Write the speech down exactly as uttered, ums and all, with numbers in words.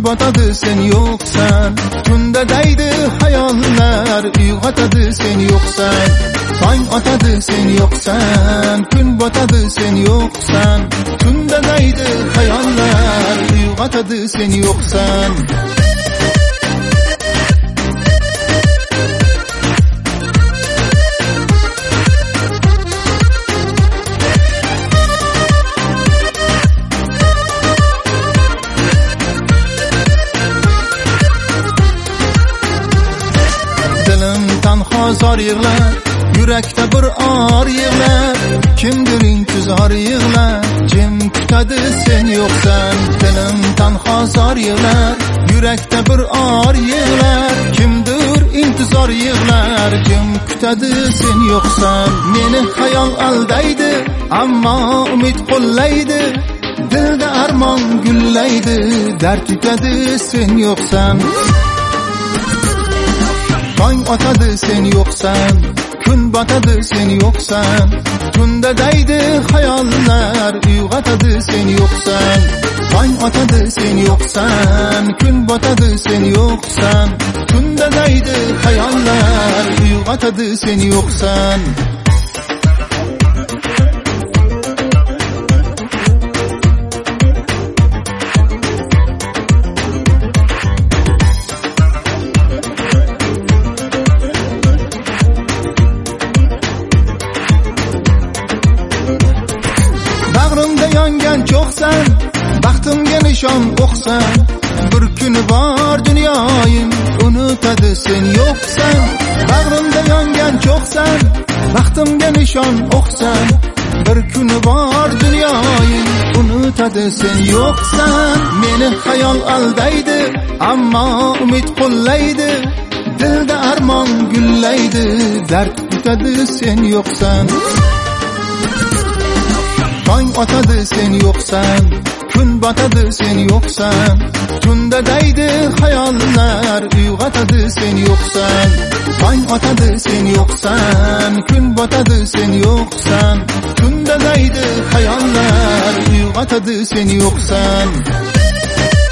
botadi sen yo'qsan, tunda daydi hayollar uyg'otadi sen yo'qsan. Tong otadi sen yo'qsan, kun botadi sen yo'qsan, tunda daydi hayollar uyg'otadi sen yo'qsan. Zor yig'lar, yurakda bir or yig'lar, kimdir intizor yig'lar, jim kutadi sen yo'qsan. Dilim tanho zor yig'lar, yurakda bir or yig'lar, kimdir intizor yig'lar, jim kutadi sen yo'qsan. Meni xayol aldaydi, ammo umid qo'llaydi, dilda armon gullaydi, dard yutadi sen yo'qsan. Tong otadi sen yo'qsan, kun botadi sen yo'qsan, tunda daydi hayollar uyg'otadi sen yo'qsan. Tong otadi sen yo'qsan, kun botadi sen yo'qsan, tunda daydi hayollar uyg'otadi sen yo'qsan. Yongan cho'qsan, baxtimga nishon o'qsan, bir kuni bor dunyoyim unutadi sen yo'qsan. Bag'rimda yongan cho'qsan, baxtimga nishon o'qsan, bir kuni bor dunyoyim unutadi sen yo'qsan. Meni xayol aldaydi, ammo umid qo'llaydi, dilda armon gullaydi, dard yutadi sen yo'qsan. Tong otadi sen yo'qsan, kun botadi sen yo'qsan, tunda daydi hayollar uyg'otadi sen yo'qsan. Tong otadi sen yo'qsan, kun botadi sen yo'qsan, tunda daydi hayollar uyg'otadi sen yo'qsan.